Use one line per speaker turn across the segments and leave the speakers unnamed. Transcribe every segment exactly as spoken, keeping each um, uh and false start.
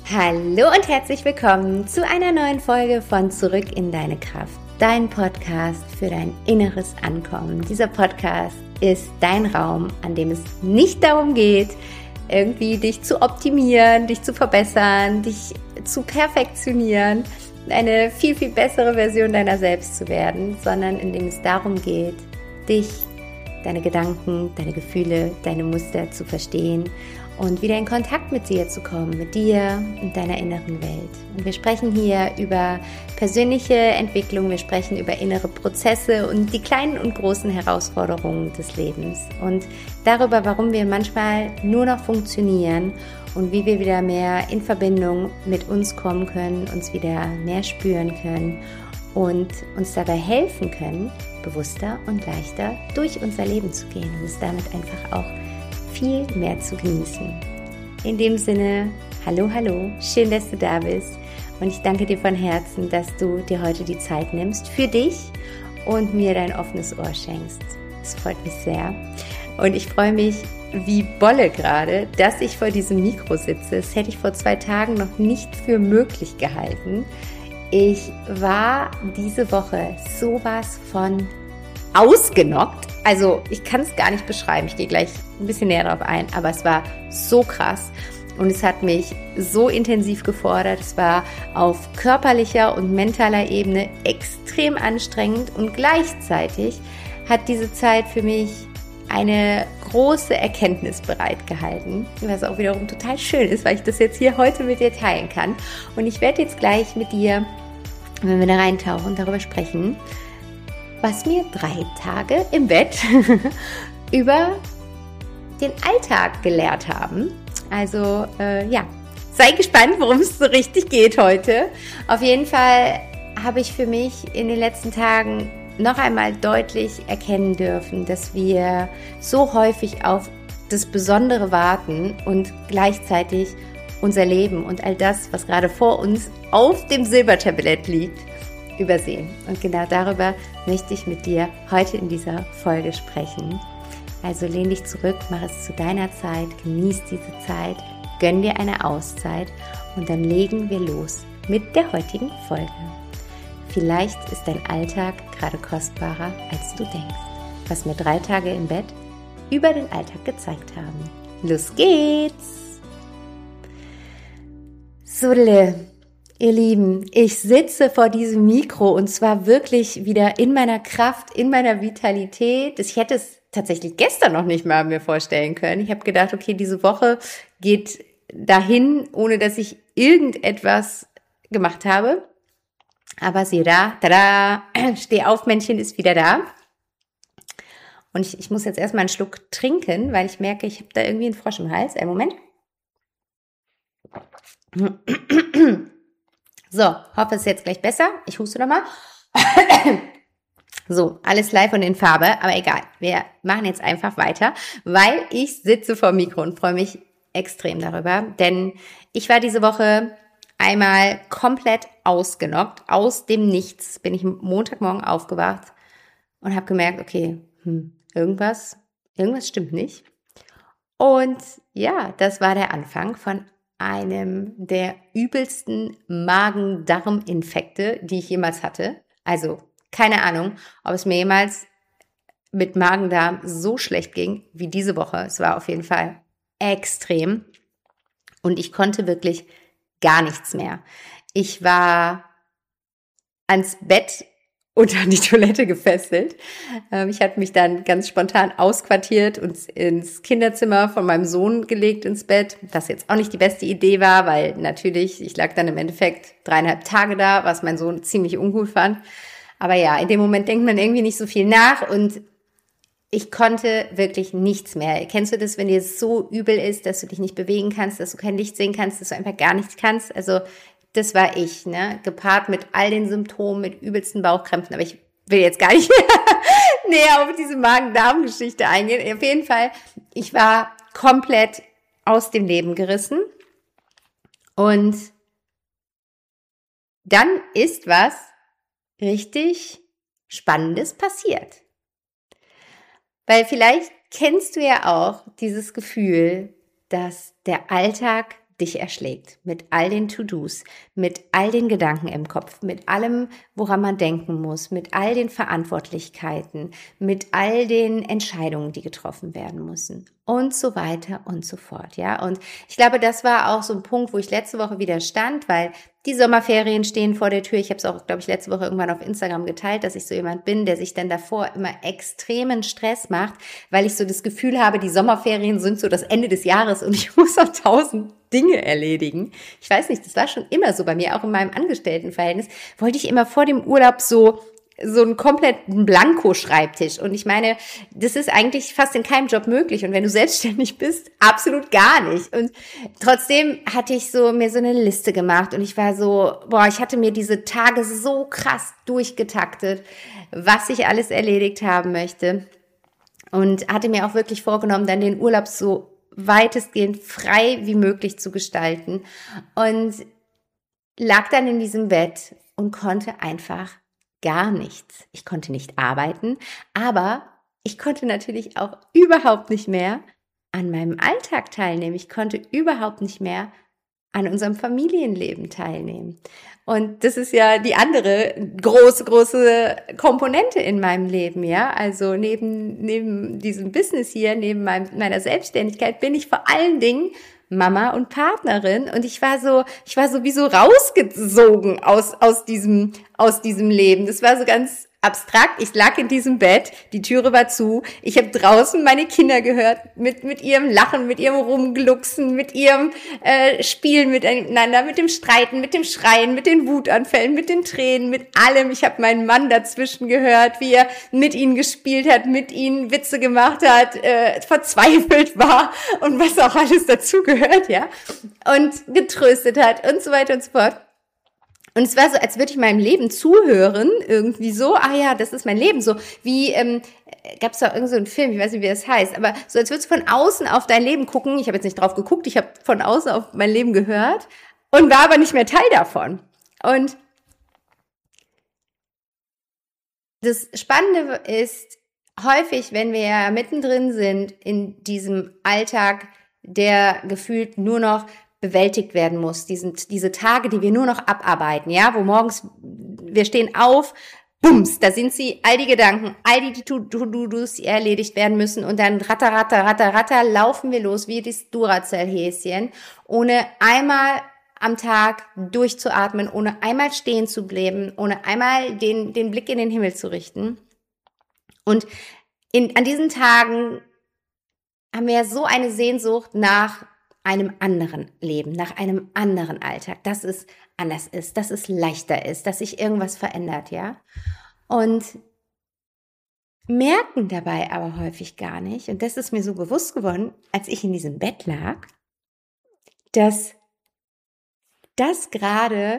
Hallo und herzlich willkommen zu einer neuen Folge von Zurück in deine Kraft, dein Podcast für dein inneres Ankommen. Dieser Podcast ist dein Raum, an dem es nicht darum geht, irgendwie dich zu optimieren, dich zu verbessern, dich zu perfektionieren, eine viel, viel bessere Version deiner selbst zu werden, sondern in dem es darum geht, dich, deine Gedanken, deine Gefühle, deine Muster zu verstehen und wieder in Kontakt mit dir zu kommen, mit dir und deiner inneren Welt. Und wir sprechen hier über persönliche Entwicklung, wir sprechen über innere Prozesse und die kleinen und großen Herausforderungen des Lebens und darüber, warum wir manchmal nur noch funktionieren und wie wir wieder mehr in Verbindung mit uns kommen können, uns wieder mehr spüren können und uns dabei helfen können, bewusster und leichter durch unser Leben zu gehen und es damit einfach auch viel mehr zu genießen. In dem Sinne, hallo, hallo, schön, dass du da bist und ich danke dir von Herzen, dass du dir heute die Zeit nimmst für dich und mir dein offenes Ohr schenkst. Das freut mich sehr und ich freue mich wie Bolle gerade, dass ich vor diesem Mikro sitze. Das hätte ich vor zwei Tagen noch nicht für möglich gehalten. Ich war diese Woche sowas von ausgenockt. Also ich kann es gar nicht beschreiben, ich gehe gleich ein bisschen näher darauf ein, aber es war so krass und es hat mich so intensiv gefordert. Es war auf körperlicher und mentaler Ebene extrem anstrengend und gleichzeitig hat diese Zeit für mich eine große Erkenntnis bereitgehalten, was auch wiederum total schön ist, weil ich das jetzt hier heute mit dir teilen kann. Und ich werde jetzt gleich mit dir, wenn wir da reintauchen, darüber sprechen, was mir drei Tage im Bett über den Alltag gelehrt haben. Also äh, ja, sei gespannt, worum es so richtig geht heute. Auf jeden Fall habe ich für mich in den letzten Tagen noch einmal deutlich erkennen dürfen, dass wir so häufig auf das Besondere warten und gleichzeitig unser Leben und all das, was gerade vor uns auf dem Silbertablett liegt, übersehen. Und genau darüber möchte ich mit dir heute in dieser Folge sprechen. Also lehn dich zurück, mach es zu deiner Zeit, genieß diese Zeit, gönn dir eine Auszeit und dann legen wir los mit der heutigen Folge. Vielleicht ist dein Alltag gerade kostbarer, als du denkst, was mir drei Tage im Bett über den Alltag gezeigt haben. Los geht's! Sudele. Ihr Lieben, ich sitze vor diesem Mikro und zwar wirklich wieder in meiner Kraft, in meiner Vitalität. Ich hätte es tatsächlich gestern noch nicht mal mir vorstellen können. Ich habe gedacht, okay, diese Woche geht dahin, ohne dass ich irgendetwas gemacht habe. Aber siehe da, tada, Steh-auf-Männchen ist wieder da. Und ich, ich muss jetzt erstmal einen Schluck trinken, weil ich merke, ich habe da irgendwie einen Frosch im Hals. Einen Moment. So, hoffe, es ist jetzt gleich besser. Ich huste nochmal. So, alles live und in Farbe, aber egal. Wir machen jetzt einfach weiter, weil ich sitze vor dem Mikro und freue mich extrem darüber. Denn ich war diese Woche einmal komplett ausgenockt. Aus dem Nichts bin ich Montagmorgen aufgewacht und habe gemerkt, okay, hm, irgendwas, irgendwas stimmt nicht. Und ja, das war der Anfang von einem der übelsten Magen-Darm-Infekte, die ich jemals hatte. Also keine Ahnung, ob es mir jemals mit Magen-Darm so schlecht ging wie diese Woche. Es war auf jeden Fall extrem und ich konnte wirklich gar nichts mehr. Ich war ans Bett und an die Toilette gefesselt. Ich hatte mich dann ganz spontan ausquartiert und ins Kinderzimmer von meinem Sohn gelegt ins Bett, was jetzt auch nicht die beste Idee war, weil natürlich, ich lag dann im Endeffekt dreieinhalb Tage da, was mein Sohn ziemlich uncool fand. Aber ja, in dem Moment denkt man irgendwie nicht so viel nach und ich konnte wirklich nichts mehr. Kennst du das, wenn dir es so übel ist, dass du dich nicht bewegen kannst, dass du kein Licht sehen kannst, dass du einfach gar nichts kannst? Also das war ich, ne, gepaart mit all den Symptomen, mit übelsten Bauchkrämpfen. Aber ich will jetzt gar nicht näher auf diese Magen-Darm-Geschichte eingehen. Auf jeden Fall, ich war komplett aus dem Leben gerissen. Und dann ist was richtig Spannendes passiert. Weil vielleicht kennst du ja auch dieses Gefühl, dass der Alltag dich erschlägt, mit all den To-Dos, mit all den Gedanken im Kopf, mit allem, woran man denken muss, mit all den Verantwortlichkeiten, mit all den Entscheidungen, die getroffen werden müssen und so weiter und so fort, ja. Und ich glaube, das war auch so ein Punkt, wo ich letzte Woche wieder stand, weil die Sommerferien stehen vor der Tür. Ich habe es auch, glaube ich, letzte Woche irgendwann auf Instagram geteilt, dass ich so jemand bin, der sich dann davor immer extremen Stress macht, weil ich so das Gefühl habe, die Sommerferien sind so das Ende des Jahres und ich muss auch tausend Dinge erledigen. Ich weiß nicht, das war schon immer so bei mir, auch in meinem Angestelltenverhältnis, wollte ich immer vor dem Urlaub so so einen kompletten Blanko-Schreibtisch. Und ich meine, das ist eigentlich fast in keinem Job möglich. Und wenn du selbstständig bist, absolut gar nicht. Und trotzdem hatte ich so mir so eine Liste gemacht und ich war so, boah, ich hatte mir diese Tage so krass durchgetaktet, was ich alles erledigt haben möchte. Und hatte mir auch wirklich vorgenommen, dann den Urlaub so weitestgehend frei wie möglich zu gestalten. Und lag dann in diesem Bett und konnte einfach gar nichts. Ich konnte nicht arbeiten, aber ich konnte natürlich auch überhaupt nicht mehr an meinem Alltag teilnehmen. Ich konnte überhaupt nicht mehr an unserem Familienleben teilnehmen. Und das ist ja die andere große, große Komponente in meinem Leben, ja. Also neben, neben diesem Business hier, neben meinem, meiner Selbstständigkeit bin ich vor allen Dingen Mama und Partnerin und ich war so, ich war so wie so rausgesogen aus, aus diesem, aus diesem Leben. Das war so ganz abstrakt. Ich lag in diesem Bett, die Türe war zu. Ich habe draußen meine Kinder gehört mit mit ihrem Lachen, mit ihrem Rumglucksen, mit ihrem äh, Spielen miteinander, mit dem Streiten, mit dem Schreien, mit den Wutanfällen, mit den Tränen, mit allem. Ich habe meinen Mann dazwischen gehört, wie er mit ihnen gespielt hat, mit ihnen Witze gemacht hat, äh, verzweifelt war und was auch alles dazugehört, ja, und getröstet hat und so weiter und so fort. Und es war so, als würde ich meinem Leben zuhören, irgendwie so, ah ja, das ist mein Leben, so wie, ähm, gab es da irgend so einen Film, ich weiß nicht, wie das heißt, aber so als würdest du von außen auf dein Leben gucken, ich habe jetzt nicht drauf geguckt, ich habe von außen auf mein Leben gehört und war aber nicht mehr Teil davon. Und das Spannende ist, häufig, wenn wir ja mittendrin sind in diesem Alltag, der gefühlt nur noch bewältigt werden muss, diesen, diese Tage, die wir nur noch abarbeiten, ja, wo morgens, wir stehen auf, bums, da sind sie, all die Gedanken, all die To-Dos, die erledigt werden müssen und dann ratter, ratter, ratter, ratter, laufen wir los wie das Duracell-Häschen, ohne einmal am Tag durchzuatmen, ohne einmal stehen zu bleiben, ohne einmal den, den Blick in den Himmel zu richten. Und in, an diesen Tagen haben wir so eine Sehnsucht nach einem anderen Leben, nach einem anderen Alltag, dass es anders ist, dass es leichter ist, dass sich irgendwas verändert, ja. Und merken dabei aber häufig gar nicht, und das ist mir so bewusst geworden, als ich in diesem Bett lag, dass das gerade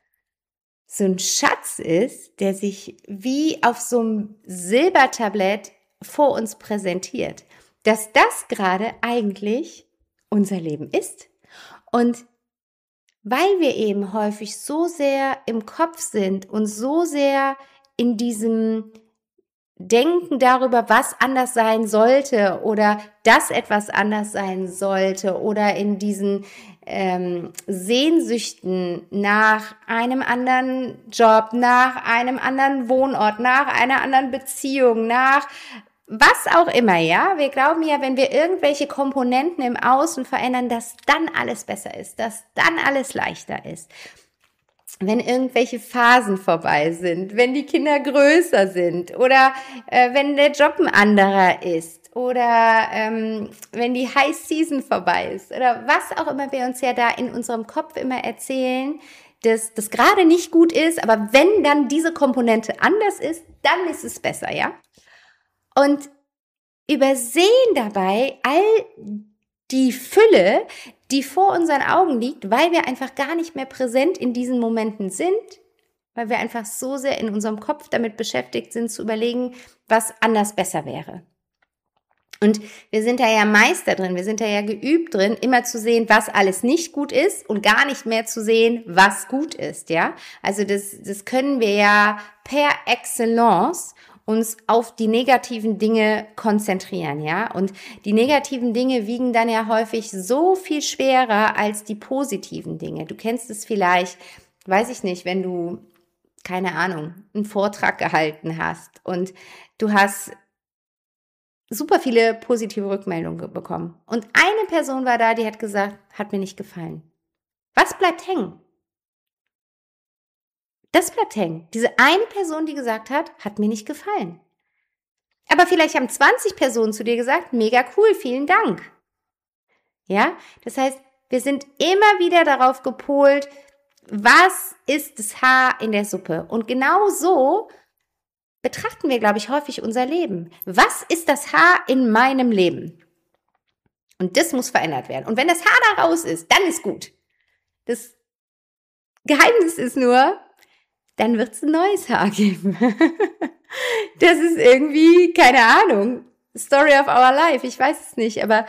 so ein Schatz ist, der sich wie auf so einem Silbertablett vor uns präsentiert, dass das gerade eigentlich unser Leben ist. Und weil wir eben häufig so sehr im Kopf sind und so sehr in diesem Denken darüber, was anders sein sollte oder dass etwas anders sein sollte oder in diesen ähm, Sehnsüchten nach einem anderen Job, nach einem anderen Wohnort, nach einer anderen Beziehung, nach was auch immer, ja. Wir glauben ja, wenn wir irgendwelche Komponenten im Außen verändern, dass dann alles besser ist, dass dann alles leichter ist. Wenn irgendwelche Phasen vorbei sind, wenn die Kinder größer sind oder äh, wenn der Job ein anderer ist oder ähm, wenn die High Season vorbei ist oder was auch immer wir uns ja da in unserem Kopf immer erzählen, dass das gerade nicht gut ist, aber wenn dann diese Komponente anders ist, dann ist es besser, ja. Und übersehen dabei all die Fülle, die vor unseren Augen liegt, weil wir einfach gar nicht mehr präsent in diesen Momenten sind, weil wir einfach so sehr in unserem Kopf damit beschäftigt sind, zu überlegen, was anders besser wäre. Und wir sind da ja Meister drin, wir sind da ja geübt drin, immer zu sehen, was alles nicht gut ist und gar nicht mehr zu sehen, was gut ist, ja. Also das, das können wir ja per Excellence. uns auf die negativen Dinge konzentrieren, ja. Und die negativen Dinge wiegen dann ja häufig so viel schwerer als die positiven Dinge. Du kennst es vielleicht, weiß ich nicht, wenn du, keine Ahnung, einen Vortrag gehalten hast und du hast super viele positive Rückmeldungen bekommen. Und eine Person war da, die hat gesagt, hat mir nicht gefallen. Was bleibt hängen? Das bleibt hängen. Diese eine Person, die gesagt hat, hat mir nicht gefallen. Aber vielleicht haben zwanzig Personen zu dir gesagt, mega cool, vielen Dank. Ja, das heißt, wir sind immer wieder darauf gepolt, was ist das Haar in der Suppe? Und genau so betrachten wir, glaube ich, häufig unser Leben. Was ist das Haar in meinem Leben? Und das muss verändert werden. Und wenn das Haar da raus ist, dann ist gut. Das Geheimnis ist nur, dann wird es ein neues Haar geben. Das ist irgendwie, keine Ahnung, Story of our life, ich weiß es nicht, aber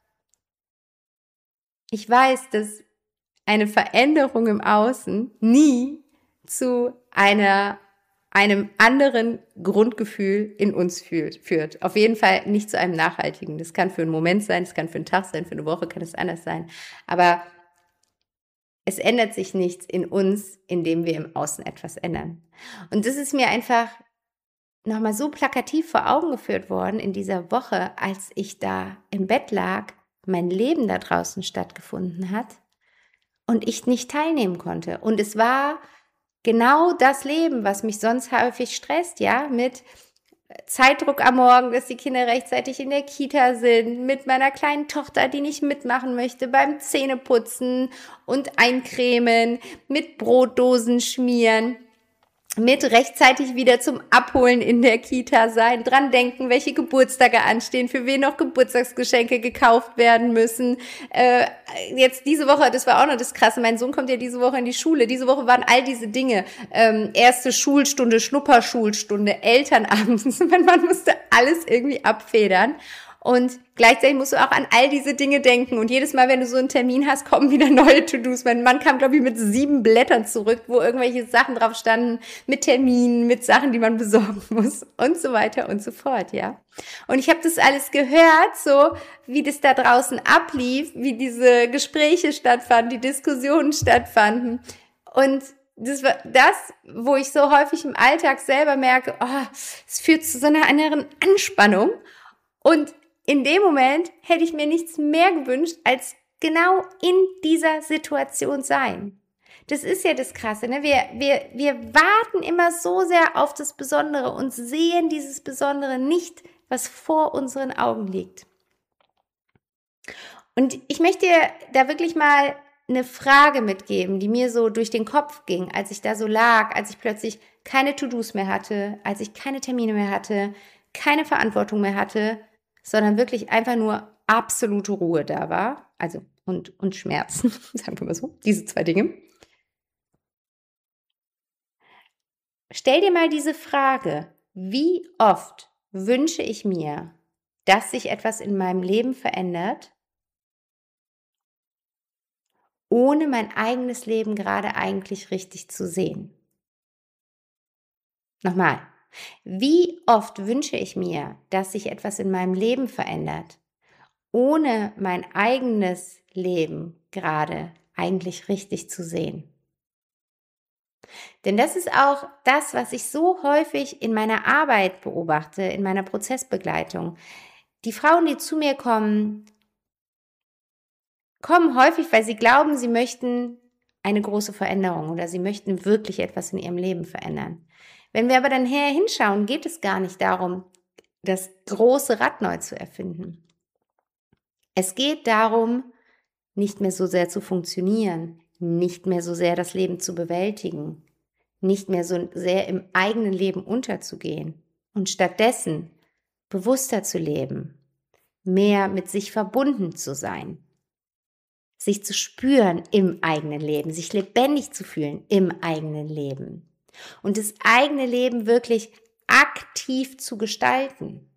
ich weiß, dass eine Veränderung im Außen nie zu einer, einem anderen Grundgefühl in uns führt, führt. Auf jeden Fall nicht zu einem nachhaltigen. Das kann für einen Moment sein, das kann für einen Tag sein, für eine Woche kann es anders sein, aber es ändert sich nichts in uns, indem wir im Außen etwas ändern. Und das ist mir einfach nochmal so plakativ vor Augen geführt worden in dieser Woche, als ich da im Bett lag, mein Leben da draußen stattgefunden hat und ich nicht teilnehmen konnte. Und es war genau das Leben, was mich sonst häufig stresst, ja, mit Zeitdruck am Morgen, dass die Kinder rechtzeitig in der Kita sind, mit meiner kleinen Tochter, die nicht mitmachen möchte, beim Zähneputzen und Eincremen, mit Brotdosen schmieren, mit rechtzeitig wieder zum Abholen in der Kita sein, dran denken, welche Geburtstage anstehen, für wen noch Geburtstagsgeschenke gekauft werden müssen. Äh, jetzt diese Woche, das war auch noch das Krasse, mein Sohn kommt ja diese Woche in die Schule. Diese Woche waren all diese Dinge, ähm, erste Schulstunde, Schnupperschulstunde, Elternabend. Man, man musste alles irgendwie abfedern. Und gleichzeitig musst du auch an all diese Dinge denken. Und jedes Mal, wenn du so einen Termin hast, kommen wieder neue To-Dos. Mein Mann kam, glaube ich, mit sieben Blättern zurück, wo irgendwelche Sachen drauf standen, mit Terminen, mit Sachen, die man besorgen muss und so weiter und so fort, ja. Und ich habe das alles gehört, so wie das da draußen ablief, wie diese Gespräche stattfanden, die Diskussionen stattfanden. Und das war das, wo ich so häufig im Alltag selber merke, oh, es führt zu so einer inneren Anspannung. Und in dem Moment hätte ich mir nichts mehr gewünscht, als genau in dieser Situation sein. Das ist ja das Krasse, ne? Wir, wir, wir warten immer so sehr auf das Besondere und sehen dieses Besondere nicht, was vor unseren Augen liegt. Und ich möchte dir da wirklich mal eine Frage mitgeben, die mir so durch den Kopf ging, als ich da so lag, als ich plötzlich keine To-Dos mehr hatte, als ich keine Termine mehr hatte, keine Verantwortung mehr hatte, sondern wirklich einfach nur absolute Ruhe da war, also und, und Schmerzen, sagen wir mal so, diese zwei Dinge. Stell dir mal diese Frage, wie oft wünsche ich mir, dass sich etwas in meinem Leben verändert, ohne mein eigenes Leben gerade eigentlich richtig zu sehen? Nochmal. Wie oft wünsche ich mir, dass sich etwas in meinem Leben verändert, ohne mein eigenes Leben gerade eigentlich richtig zu sehen? Denn das ist auch das, was ich so häufig in meiner Arbeit beobachte, in meiner Prozessbegleitung. Die Frauen, die zu mir kommen, kommen häufig, weil sie glauben, sie möchten eine große Veränderung oder sie möchten wirklich etwas in ihrem Leben verändern. Wenn wir aber dann her hinschauen, geht es gar nicht darum, das große Rad neu zu erfinden. Es geht darum, nicht mehr so sehr zu funktionieren, nicht mehr so sehr das Leben zu bewältigen, nicht mehr so sehr im eigenen Leben unterzugehen und stattdessen bewusster zu leben, mehr mit sich verbunden zu sein, sich zu spüren im eigenen Leben, sich lebendig zu fühlen im eigenen Leben. Und das eigene Leben wirklich aktiv zu gestalten.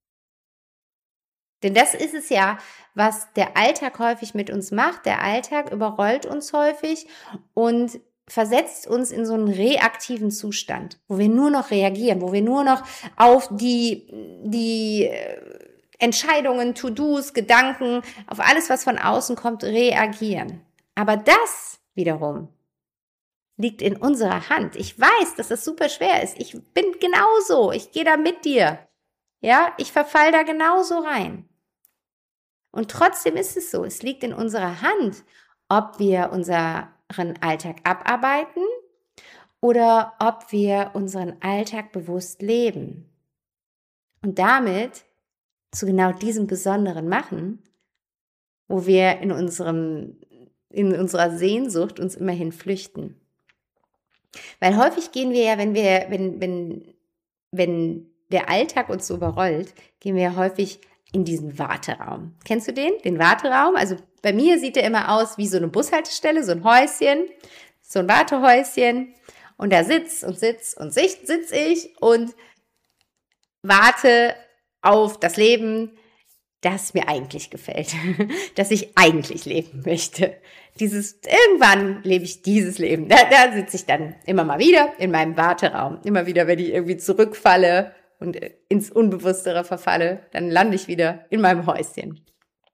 Denn das ist es ja, was der Alltag häufig mit uns macht. Der Alltag überrollt uns häufig und versetzt uns in so einen reaktiven Zustand, wo wir nur noch reagieren, wo wir nur noch auf die, die Entscheidungen, To-Dos, Gedanken, auf alles, was von außen kommt, reagieren. Aber das wiederum liegt in unserer Hand. Ich weiß, dass das super schwer ist. Ich bin genauso. Ich gehe da mit dir. Ja, ich verfall da genauso rein. Und trotzdem ist es so. Es liegt in unserer Hand, ob wir unseren Alltag abarbeiten oder ob wir unseren Alltag bewusst leben. Und damit zu genau diesem Besonderen machen, wo wir in unserem, in unserer Sehnsucht uns immerhin flüchten. Weil häufig gehen wir ja, wenn wir, wenn, wenn, wenn der Alltag uns so überrollt, gehen wir ja häufig in diesen Warteraum. Kennst du den? Den Warteraum? Also bei mir sieht der immer aus wie so eine Bushaltestelle, so ein Häuschen, so ein Wartehäuschen. Und da sitzt und sitzt und sitz, sitz ich und warte auf das Leben, das mir eigentlich gefällt, das ich eigentlich leben möchte. Dieses, irgendwann lebe ich dieses Leben. Da, da sitze ich dann immer mal wieder in meinem Warteraum. Immer wieder, wenn ich irgendwie zurückfalle und ins Unbewusstere verfalle, dann lande ich wieder in meinem Häuschen.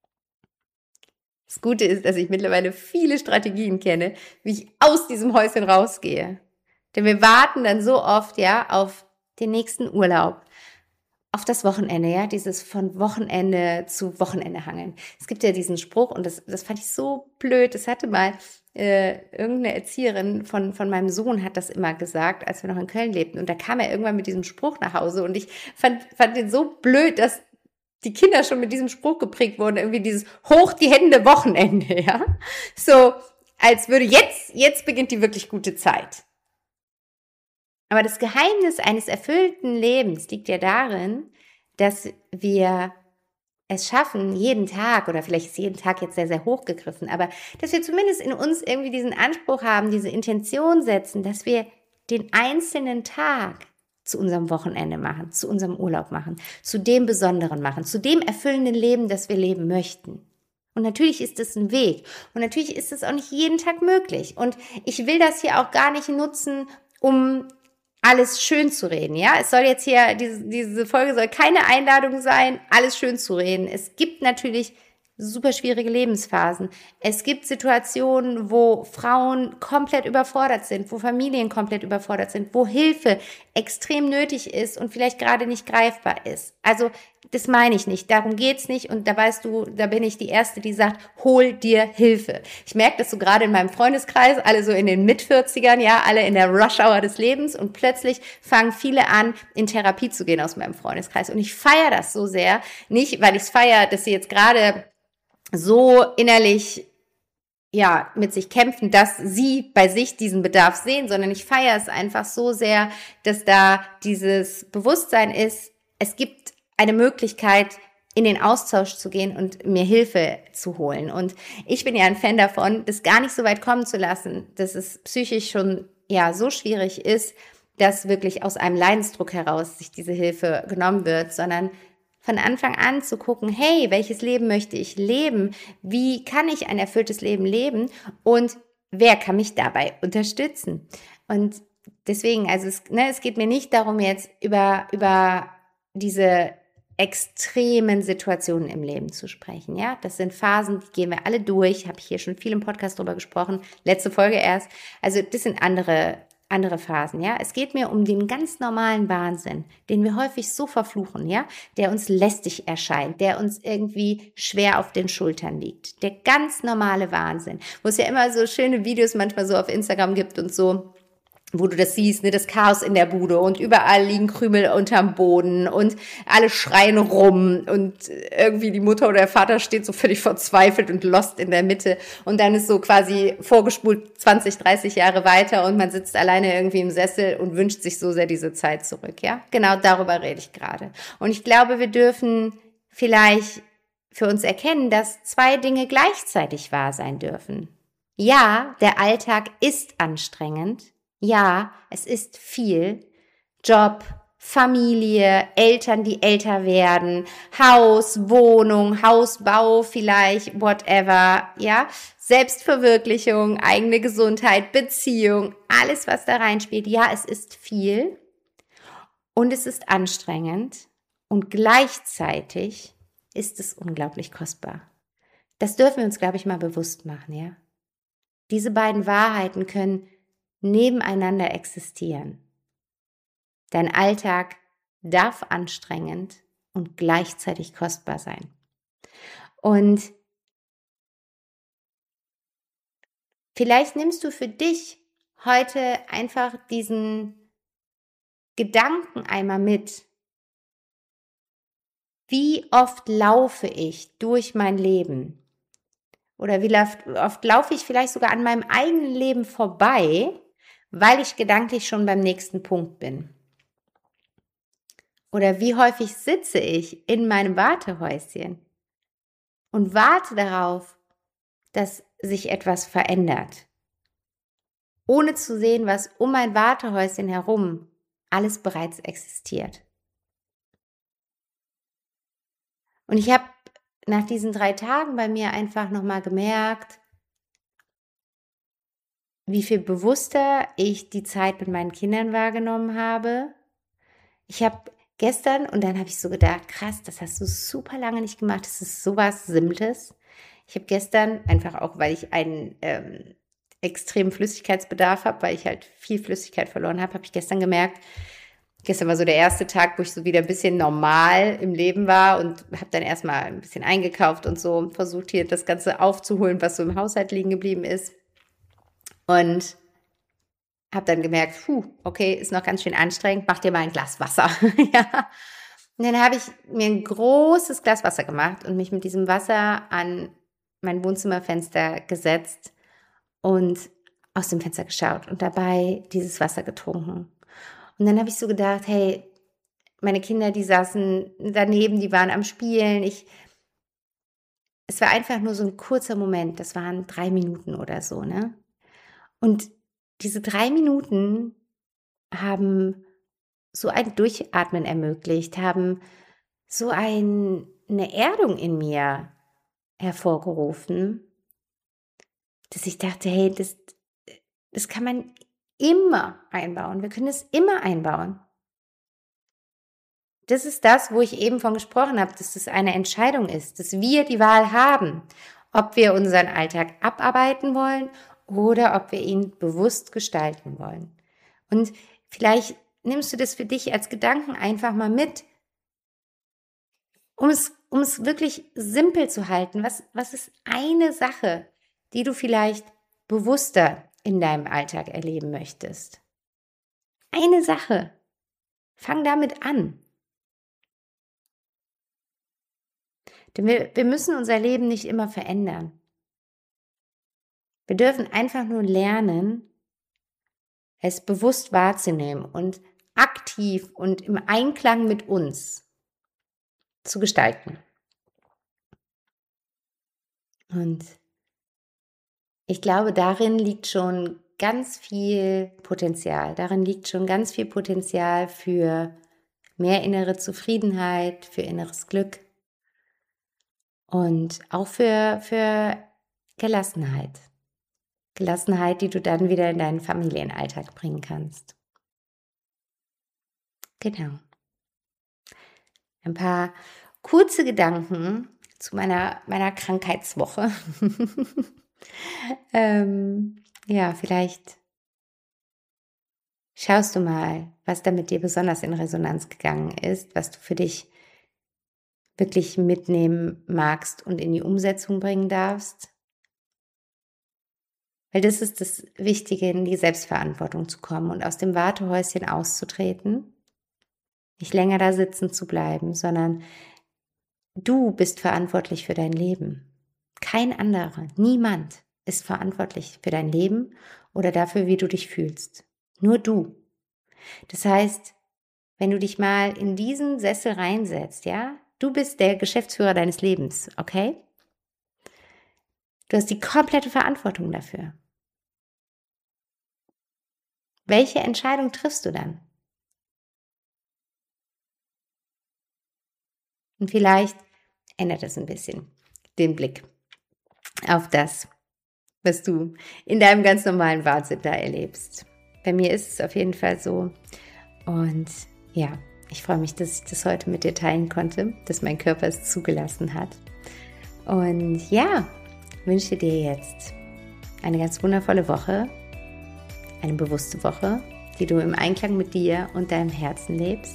Das Gute ist, dass ich mittlerweile viele Strategien kenne, wie ich aus diesem Häuschen rausgehe. Denn wir warten dann so oft, ja, auf den nächsten Urlaub, auf das Wochenende, ja, dieses von Wochenende zu Wochenende hangeln. Es gibt ja diesen Spruch und das, das fand ich so blöd. Das hatte mal äh, irgendeine Erzieherin von, von meinem Sohn hat das immer gesagt, als wir noch in Köln lebten. Und da kam er irgendwann mit diesem Spruch nach Hause und ich fand, fand den so blöd, dass die Kinder schon mit diesem Spruch geprägt wurden, irgendwie dieses hoch die Hände Wochenende, ja. So, als würde jetzt, jetzt beginnt die wirklich gute Zeit. Aber das Geheimnis eines erfüllten Lebens liegt ja darin, dass wir es schaffen, jeden Tag, oder vielleicht ist jeden Tag jetzt sehr, sehr hochgegriffen, aber dass wir zumindest in uns irgendwie diesen Anspruch haben, diese Intention setzen, dass wir den einzelnen Tag zu unserem Wochenende machen, zu unserem Urlaub machen, zu dem Besonderen machen, zu dem erfüllenden Leben, das wir leben möchten. Und natürlich ist es ein Weg. Und natürlich ist es auch nicht jeden Tag möglich. Und ich will das hier auch gar nicht nutzen, um alles schön zu reden, ja. Es soll jetzt hier, diese, diese Folge soll keine Einladung sein, alles schön zu reden. Es gibt natürlich super schwierige Lebensphasen. Es gibt Situationen, wo Frauen komplett überfordert sind, wo Familien komplett überfordert sind, wo Hilfe extrem nötig ist und vielleicht gerade nicht greifbar ist. Also das meine ich nicht, darum geht's nicht und da weißt du, da bin ich die Erste, die sagt, hol dir Hilfe. Ich merke das so gerade in meinem Freundeskreis, alle so in den Mit-vierzigern, ja, alle in der Rush-Hour des Lebens und plötzlich fangen viele an, in Therapie zu gehen aus meinem Freundeskreis und ich feiere das so sehr, nicht, weil ich es feiere, dass sie jetzt gerade so innerlich ja mit sich kämpfen, dass sie bei sich diesen Bedarf sehen, sondern ich feiere es einfach so sehr, dass da dieses Bewusstsein ist, es gibt eine Möglichkeit, in den Austausch zu gehen und mir Hilfe zu holen. Und ich bin ja ein Fan davon, das gar nicht so weit kommen zu lassen, dass es psychisch schon ja so schwierig ist, dass wirklich aus einem Leidensdruck heraus sich diese Hilfe genommen wird, sondern von Anfang an zu gucken, hey, welches Leben möchte ich leben? Wie kann ich ein erfülltes Leben leben? Und wer kann mich dabei unterstützen? Und deswegen, also es, ne, es geht mir nicht darum, jetzt über, über diese extremen Situationen im Leben zu sprechen. Ja, das sind Phasen, die gehen wir alle durch. Habe ich hier schon viel im Podcast drüber gesprochen. Letzte Folge erst. Also das sind andere andere Phasen, ja. Es geht mir um den ganz normalen Wahnsinn, den wir häufig so verfluchen, ja, der uns lästig erscheint, der uns irgendwie schwer auf den Schultern liegt. Der ganz normale Wahnsinn, wo es ja immer so schöne Videos manchmal so auf Instagram gibt und so, wo du das siehst, ne, das Chaos in der Bude und überall liegen Krümel unterm Boden und alle schreien rum und irgendwie die Mutter oder der Vater steht so völlig verzweifelt und lost in der Mitte und dann ist so quasi vorgespult zwanzig, dreißig Jahre weiter und man sitzt alleine irgendwie im Sessel und wünscht sich so sehr diese Zeit zurück, ja? Genau darüber rede ich gerade. Und ich glaube, wir dürfen vielleicht für uns erkennen, dass zwei Dinge gleichzeitig wahr sein dürfen. Ja, der Alltag ist anstrengend. Ja, es ist viel. Job, Familie, Eltern, die älter werden, Haus, Wohnung, Hausbau vielleicht, whatever, ja, Selbstverwirklichung, eigene Gesundheit, Beziehung, alles, was da reinspielt. Ja, es ist viel und es ist anstrengend und gleichzeitig ist es unglaublich kostbar. Das dürfen wir uns, glaube ich, mal bewusst machen, ja. Diese beiden Wahrheiten können nebeneinander existieren. Dein Alltag darf anstrengend und gleichzeitig kostbar sein. Und vielleicht nimmst du für dich heute einfach diesen Gedanken einmal mit. Wie oft laufe ich durch mein Leben? Oder wie oft laufe ich vielleicht sogar an meinem eigenen Leben vorbei, weil ich gedanklich schon beim nächsten Punkt bin? Oder wie häufig sitze ich in meinem Wartehäuschen und warte darauf, dass sich etwas verändert, ohne zu sehen, was um mein Wartehäuschen herum alles bereits existiert. Und ich habe nach diesen drei Tagen bei mir einfach nochmal gemerkt, wie viel bewusster ich die Zeit mit meinen Kindern wahrgenommen habe. Ich habe gestern, und dann habe ich so gedacht, krass, das hast du super lange nicht gemacht, das ist sowas Simples. Ich habe gestern, einfach auch, weil ich einen ähm, extremen Flüssigkeitsbedarf habe, weil ich halt viel Flüssigkeit verloren habe, habe ich gestern gemerkt, gestern war so der erste Tag, wo ich so wieder ein bisschen normal im Leben war und habe dann erstmal ein bisschen eingekauft und so und versucht hier das Ganze aufzuholen, was so im Haushalt liegen geblieben ist. Und habe dann gemerkt, puh, okay, ist noch ganz schön anstrengend, mach dir mal ein Glas Wasser. Ja. Und dann habe ich mir ein großes Glas Wasser gemacht und mich mit diesem Wasser an mein Wohnzimmerfenster gesetzt und aus dem Fenster geschaut und dabei dieses Wasser getrunken. Und dann habe ich so gedacht, hey, meine Kinder, die saßen daneben, die waren am Spielen. Ich, es war einfach nur so ein kurzer Moment, das waren drei Minuten oder so, ne? Und diese drei Minuten haben so ein Durchatmen ermöglicht, haben so ein, eine Erdung in mir hervorgerufen, dass ich dachte, hey, das, das kann man immer einbauen. Wir können es immer einbauen. Das ist das, wo ich eben von gesprochen habe, dass das eine Entscheidung ist, dass wir die Wahl haben, ob wir unseren Alltag abarbeiten wollen oder ob wir ihn bewusst gestalten wollen. Und vielleicht nimmst du das für dich als Gedanken einfach mal mit, um es, um es wirklich simpel zu halten. Was, was ist eine Sache, die du vielleicht bewusster in deinem Alltag erleben möchtest? Eine Sache. Fang damit an. Denn wir, wir müssen unser Leben nicht immer verändern. Wir dürfen einfach nur lernen, es bewusst wahrzunehmen und aktiv und im Einklang mit uns zu gestalten. Und ich glaube, darin liegt schon ganz viel Potenzial. Darin liegt schon ganz viel Potenzial für mehr innere Zufriedenheit, für inneres Glück und auch für, für Gelassenheit. Gelassenheit, die du dann wieder in deinen Familienalltag bringen kannst. Genau. Ein paar kurze Gedanken zu meiner, meiner Krankheitswoche. ähm, ja, vielleicht schaust du mal, was da mit dir besonders in Resonanz gegangen ist, was du für dich wirklich mitnehmen magst und in die Umsetzung bringen darfst. Weil das ist das Wichtige, in die Selbstverantwortung zu kommen und aus dem Wartehäuschen auszutreten, nicht länger da sitzen zu bleiben, sondern du bist verantwortlich für dein Leben. Kein anderer, niemand ist verantwortlich für dein Leben oder dafür, wie du dich fühlst. Nur du. Das heißt, wenn du dich mal in diesen Sessel reinsetzt, ja, du bist der Geschäftsführer deines Lebens, okay? Du hast die komplette Verantwortung dafür. Welche Entscheidung triffst du dann? Und vielleicht ändert es ein bisschen den Blick auf das, was du in deinem ganz normalen Wahnsinn da erlebst. Bei mir ist es auf jeden Fall so. Und ja, ich freue mich, dass ich das heute mit dir teilen konnte, dass mein Körper es zugelassen hat. Und ja, wünsche dir jetzt eine ganz wundervolle Woche, eine bewusste Woche, die du im Einklang mit dir und deinem Herzen lebst.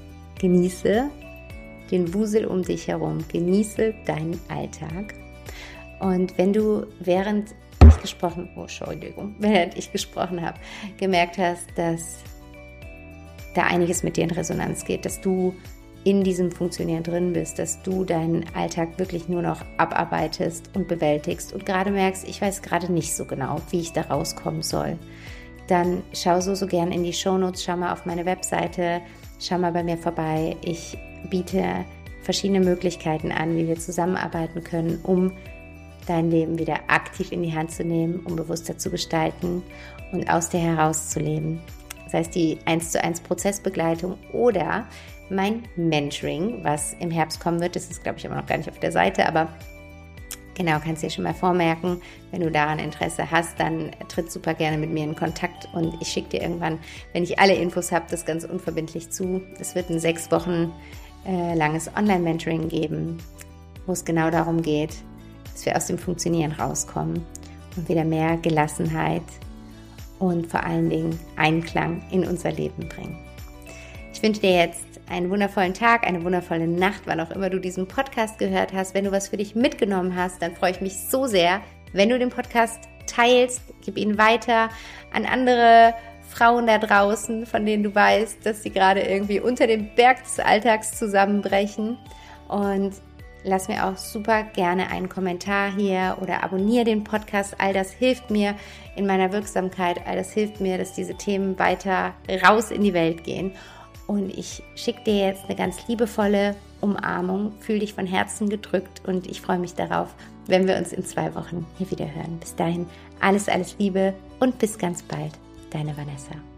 Genieße den Wusel um dich herum, genieße deinen Alltag. Und wenn du während ich gesprochen, oh, Entschuldigung, während ich gesprochen habe, gemerkt hast, dass da einiges mit dir in Resonanz geht, dass du in diesem Funktionieren drin bist, dass du deinen Alltag wirklich nur noch abarbeitest und bewältigst und gerade merkst, ich weiß gerade nicht so genau, wie ich da rauskommen soll, dann schau so, so gern in die Shownotes, schau mal auf meine Webseite, schau mal bei mir vorbei. Ich biete verschiedene Möglichkeiten an, wie wir zusammenarbeiten können, um dein Leben wieder aktiv in die Hand zu nehmen, um bewusster zu gestalten und aus dir herauszuleben. Das heißt, die eins zu eins Prozessbegleitung oder mein Mentoring, was im Herbst kommen wird, das ist, glaube ich, immer noch gar nicht auf der Seite, aber genau, kannst du dir schon mal vormerken. Wenn du daran Interesse hast, dann tritt super gerne mit mir in Kontakt und ich schicke dir irgendwann, wenn ich alle Infos habe, das ganz unverbindlich zu. Es wird ein sechs Wochen äh, langes Online-Mentoring geben, wo es genau darum geht, dass wir aus dem Funktionieren rauskommen und wieder mehr Gelassenheit und vor allen Dingen Einklang in unser Leben bringen. Ich wünsche dir jetzt einen wundervollen Tag, eine wundervolle Nacht, wann auch immer du diesen Podcast gehört hast. Wenn du was für dich mitgenommen hast, dann freue ich mich so sehr, wenn du den Podcast teilst, gib ihn weiter an andere Frauen da draußen, von denen du weißt, dass sie gerade irgendwie unter dem Berg des Alltags zusammenbrechen. Und lass mir auch super gerne einen Kommentar hier oder abonniere den Podcast. All das hilft mir in meiner Wirksamkeit. All das hilft mir, dass diese Themen weiter raus in die Welt gehen. Und ich schicke dir jetzt eine ganz liebevolle Umarmung. Fühl dich von Herzen gedrückt und ich freue mich darauf, wenn wir uns in zwei Wochen hier wieder hören. Bis dahin alles, alles Liebe und bis ganz bald. Deine Vanessa.